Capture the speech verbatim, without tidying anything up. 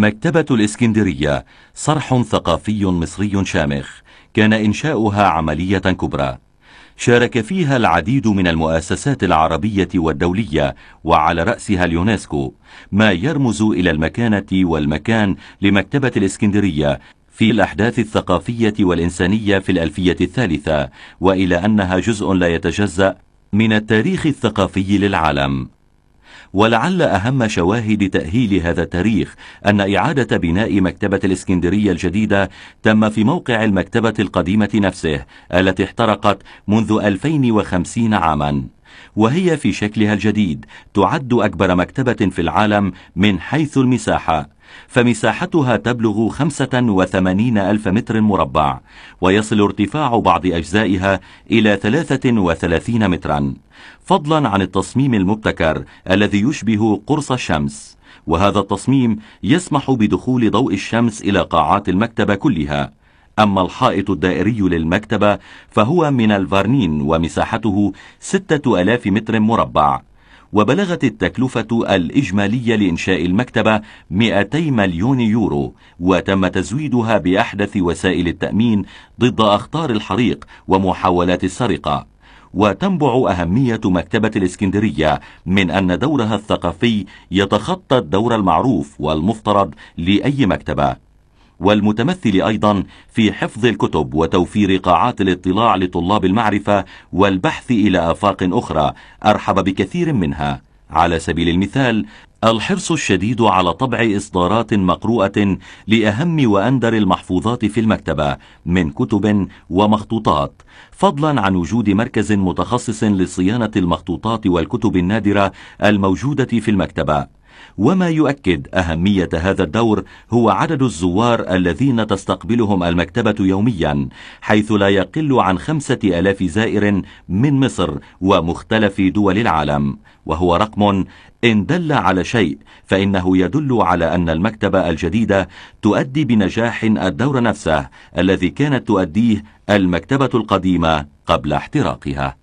مكتبة الإسكندرية صرح ثقافي مصري شامخ، كان إنشاؤها عملية كبرى شارك فيها العديد من المؤسسات العربية والدولية وعلى رأسها اليونسكو، ما يرمز إلى المكانة والمكان لمكتبة الإسكندرية في الأحداث الثقافية والإنسانية في الألفية الثالثة، وإلى أنها جزء لا يتجزأ من التاريخ الثقافي للعالم. ولعل أهم شواهد تأهيل هذا التاريخ أن إعادة بناء مكتبة الإسكندرية الجديدة تم في موقع المكتبة القديمة نفسه التي احترقت منذ ألفين وخمسين عاما، وهي في شكلها الجديد تعد أكبر مكتبة في العالم من حيث المساحة، فمساحتها تبلغ خمسة وثمانين ألف متر مربع، ويصل ارتفاع بعض أجزائها إلى ثلاثة وثلاثين مترا، فضلا عن التصميم المبتكر الذي يشبه قرص الشمس. وهذا التصميم يسمح بدخول ضوء الشمس إلى قاعات المكتبة كلها. أما الحائط الدائري للمكتبة فهو من الفارنين ومساحته ستة آلاف متر مربع، وبلغت التكلفة الإجمالية لإنشاء المكتبة مئتي مليون يورو، وتم تزويدها بأحدث وسائل التأمين ضد أخطار الحريق ومحاولات السرقة. وتنبع أهمية مكتبة الإسكندرية من أن دورها الثقافي يتخطى الدور المعروف والمفترض لأي مكتبة، والمتمثل أيضا في حفظ الكتب وتوفير قاعات الاطلاع لطلاب المعرفة والبحث إلى آفاق أخرى أرحب بكثير منها. على سبيل المثال الحرص الشديد على طبع إصدارات مقروءة لأهم وأندر المحفوظات في المكتبة من كتب ومخطوطات، فضلا عن وجود مركز متخصص لصيانة المخطوطات والكتب النادرة الموجودة في المكتبة. وما يؤكد أهمية هذا الدور هو عدد الزوار الذين تستقبلهم المكتبة يوميا، حيث لا يقل عن خمسة آلاف زائر من مصر ومختلف دول العالم، وهو رقم إن دل على شيء فإنه يدل على أن المكتبة الجديدة تؤدي بنجاح الدور نفسه الذي كانت تؤديه المكتبة القديمة قبل احتراقها.